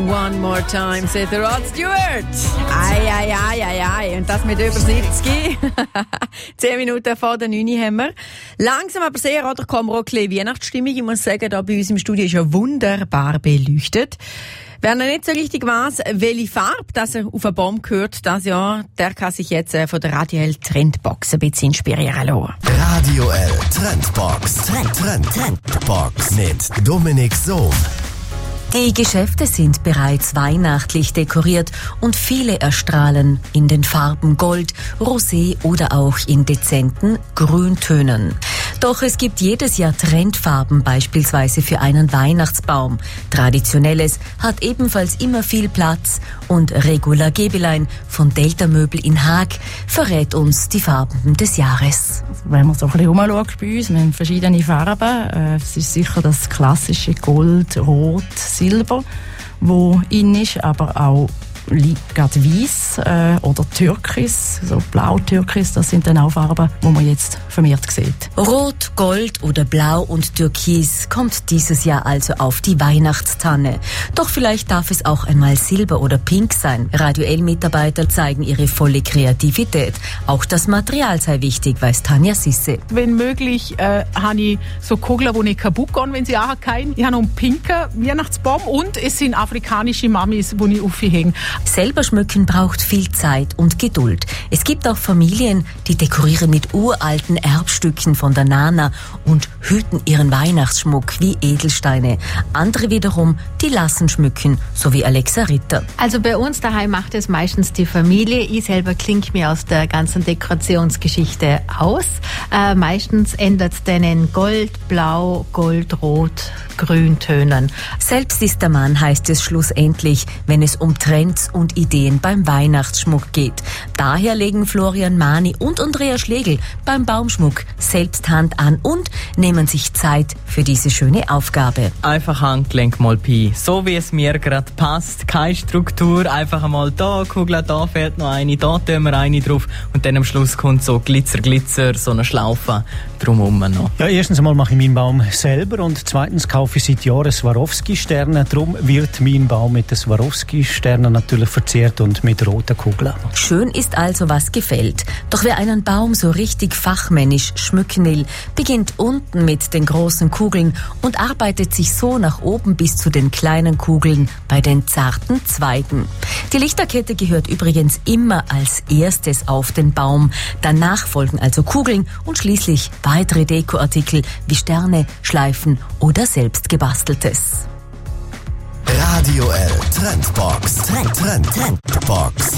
One More Time, sagt der Rod Stewart. Ei. Und das mit über 70. 10 Minuten vor der 9 haben wir. Langsam aber sehr, oder? Kommen wir auch ein bisschen Weihnachtsstimmung. Ich muss sagen, da bei uns im Studio ist ja wunderbar beleuchtet. Wer noch nicht so richtig weiss, welche Farbe dass er auf den Baum gehört, das Jahr, der kann sich jetzt von der Radio L Trendbox ein bisschen inspirieren lassen. Radio L Trendbox. Trendbox mit Dominik Sohn. Die Geschäfte sind bereits weihnachtlich dekoriert und viele erstrahlen in den Farben Gold, Rosé oder auch in dezenten Grüntönen. Doch es gibt jedes Jahr Trendfarben, beispielsweise für einen Weihnachtsbaum. Traditionelles hat ebenfalls immer viel Platz und Regula Gebelein von Delta Möbel in Haag verrät uns die Farben des Jahres. Wenn man so ein bisschen rumschaut bei uns, wir haben verschiedene Farben. Es ist sicher das klassische Gold, Rot, Silber, wo in ist, aber auch gerade Weiss oder Türkis, so Blau-Türkis, das sind dann auch Farben, die man jetzt vermehrt sieht. Rot, Gold oder Blau und Türkis kommt dieses Jahr also auf die Weihnachtstanne. Doch vielleicht darf es auch einmal Silber oder Pink sein. Radio L-Mitarbeiter zeigen ihre volle Kreativität. Auch das Material sei wichtig, weiß Tanja Sisse. Wenn möglich, habe ich so Kugeln, die nicht kaputt gehen, wenn sie auch keinen. Ich habe noch einen pinken Weihnachtsbaum und es sind afrikanische Mamis, die ich aufhänge. Selber schmücken braucht viel Zeit und Geduld. Es gibt auch Familien, die dekorieren mit uralten Erbstücken von der Nana und hüten ihren Weihnachtsschmuck wie Edelsteine. Andere wiederum, die lassen schmücken, so wie Alexa Ritter. Also bei uns daheim macht es meistens die Familie. Ich selber klinge mir aus der ganzen Dekorationsgeschichte aus. Meistens ändert es dann in Gold, Blau, Gold, Rot, Grüntönen. Selbst ist der Mann, heißt es schlussendlich, wenn es um Trends und Ideen beim Weihnachtsschmuck geht. Daher legen Florian Mani und Andrea Schlegel beim Baumschmuck selbst Hand an und nehmen sich Zeit für diese schöne Aufgabe. Einfach Handgelenk mal Pi, so wie es mir gerade passt, keine Struktur, einfach einmal da Kugel, da fehlt noch eine, da tun wir eine drauf und dann am Schluss kommt so Glitzer, so eine Schlaufe drumherum noch. Ja, erstens einmal mache ich meinen Baum selber und zweitens kaufe ich seit Jahren Swarovski-Sterne, darum wird mein Baum mit den Swarovski-Sternen natürlich verziert und mit roten Kugeln. Schön ist also, was gefällt. Doch wer einen Baum so richtig fachmännisch schmücken will, beginnt unten mit den großen Kugeln und arbeitet sich so nach oben bis zu den kleinen Kugeln bei den zarten Zweigen. Die Lichterkette gehört übrigens immer als erstes auf den Baum. Danach folgen also Kugeln und schließlich weitere Dekoartikel wie Sterne, Schleifen oder selbstgebasteltes. Radio L Trendbox. Trendbox.